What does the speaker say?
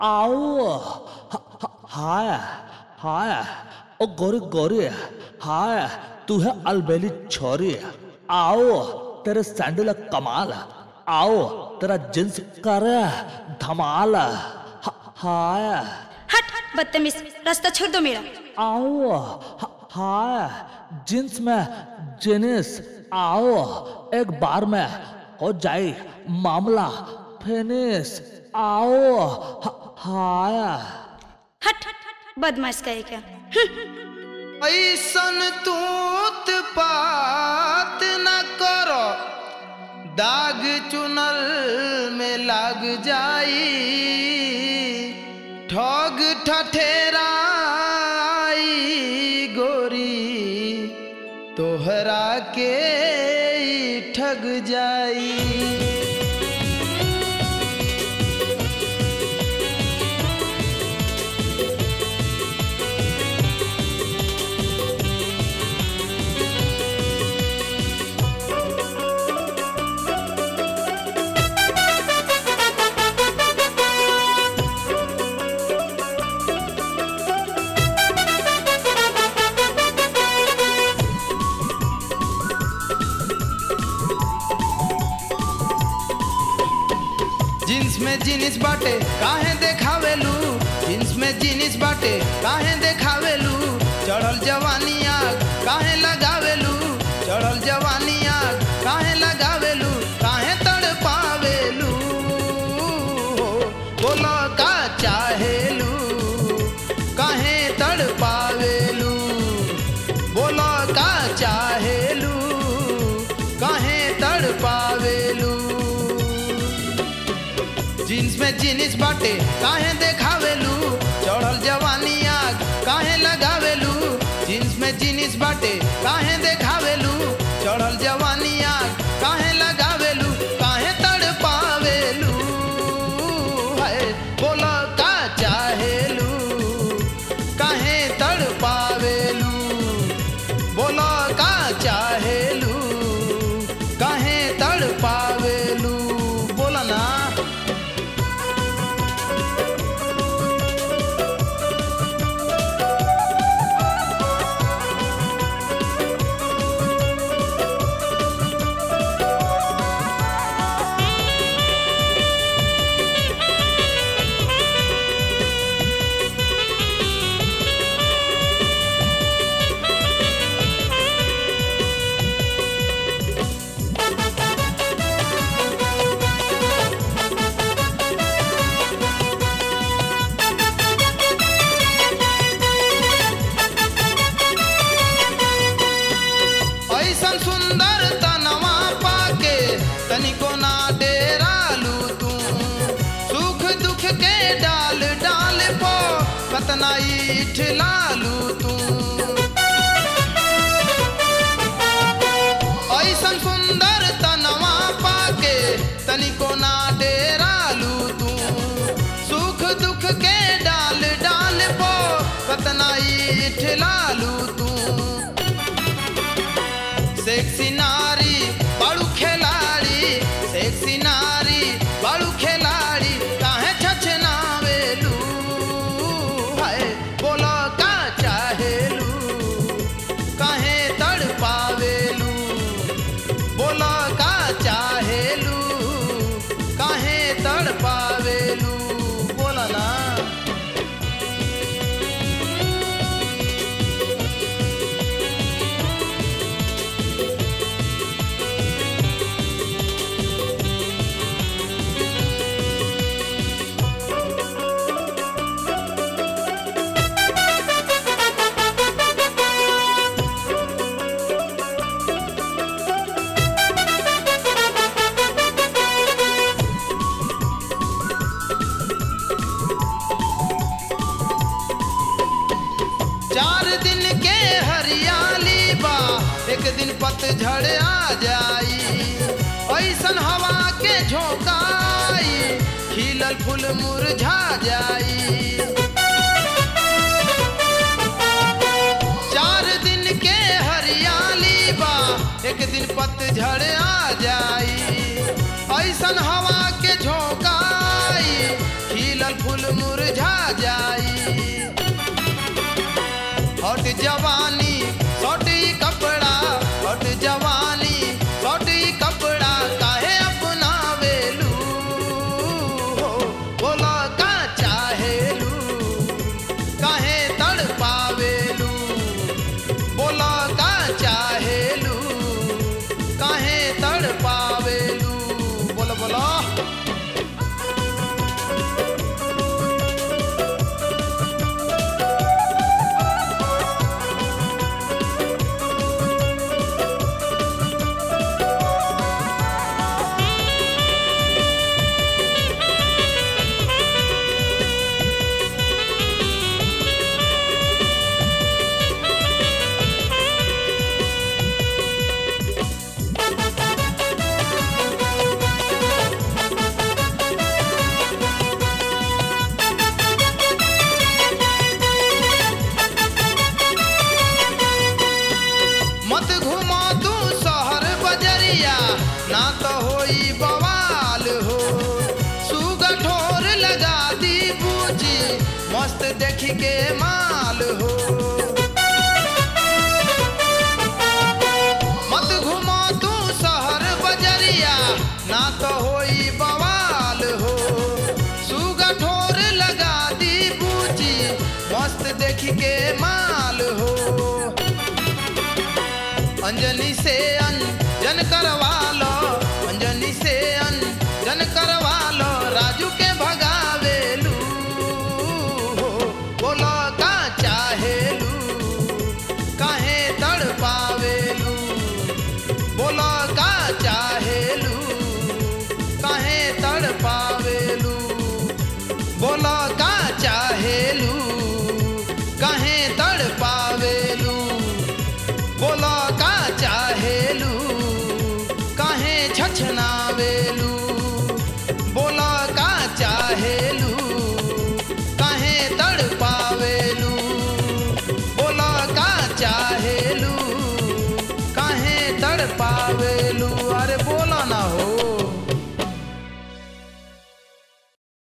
आओ हाय हाय ओ गोरी गोरी हाय तू है अलबेली छोरी। आओ तेरे सैंडल कमाल। आओ तेरा जींस करे धमाल। हाय हट बदतमीज, रास्ता छोड़ दो मेरा। आओ हाय जींस में जीनिस। आओ एक बार में हो जाए मामला फिनिश। आओ हाय हट बदमाश कहे क्या। ऐसन तूत पात न करो, दाग चुनल में लाग जाई। ठग ठठेराई गोरी तोहरा के ठग जाई। जींस में जीनिस बाटे काहे देखावेलू, जींस में जीनिस बाटे काहे देखावेलू। चढ़ल जवानी आग काहे लगावेलू, चढ़ल जवानी आग काहे लगावेलू। काहे तड़पावेलू बोलो का चाहेलू। काहे तड़पावेलू बोलो का चाहेलू। काहे तड़पावेलू जींस में जीनिस बाटे काहे देखावेलू। चढ़ल जवानी आग काहे लगावेलू। जींस में जीनिस बाटे काहे देखावेलू। चढ़ल जवानी आग काहे लगावेलू। काहे तड़पावेलू है बोलो का चाहेलू। काहे तड़पावेलू बोलो का चाहेलू। काहे तड़पावेलू बोला ना। ऐसन सुंदर तनवा पाके तनिको ना डेरालू तू। सुख दुख के डाल डाल पो कतना ईठ लालू तू। ऐसन सुंदर तनवा पाके तनिको ना डेरालू तू। सुख दुख के डाल डाल पो कतना ईठ लालू तू। सेक्सी नारी बाड़ू खिलाड़ी, सेक्सी नारी बाड़ू खिलाड़ी। काहे छछनावेलू हाय बोलो का चाहेलू। काहे तड़पावेलू बोलो का चाहेलू। काहे तड़पावेलू बोला ना। चार दिन के हरियाली बा एक दिन पतझड़ आ जाई। ऐसन हवा के झोंकाई खिलल फूल मुरझा जाई। चार दिन के हरियाली बा एक दिन पतझड़ आ जाई। ऐसन हवा के झोंकाई खिलल फूल मुरझा जाई। हट जवानी सोटी कपड़ा, हट जवानी सोटी कपड़ा काहे अपना वेलू हो, बोला का चाहेलू काहे तड़पावेलू, बोला का चाहेलू काहे तड़पावेलू, बोलो बोलो। मत घुमा तू शहर बजरिया ना तो होई बवाल हो, सुगा ठोर लगा दी बूझी मस्त देख के माल हो। मत घुमा तू शहर बजरिया ना तो होई बवाल हो, सुगा ठोर लगा दी बूझी मस्त देख के माल हो। अंजनी से अंजन करवा लो, अंजनी से अंजन करवा लो, राजू के भगावेलू हो, बोलो का चाहेलू काहे तड़पावेलू, बोलो का चाहेलू काहे तड़पावेलू, बोलो का चाहेलू काहे तड़पावेलू, बोलो का चाहेलू काहे छछनावेलू, बोलो का चाहेलू काहे तड़पावेलू, बोलो का चाहेलू काहे तड़पावे।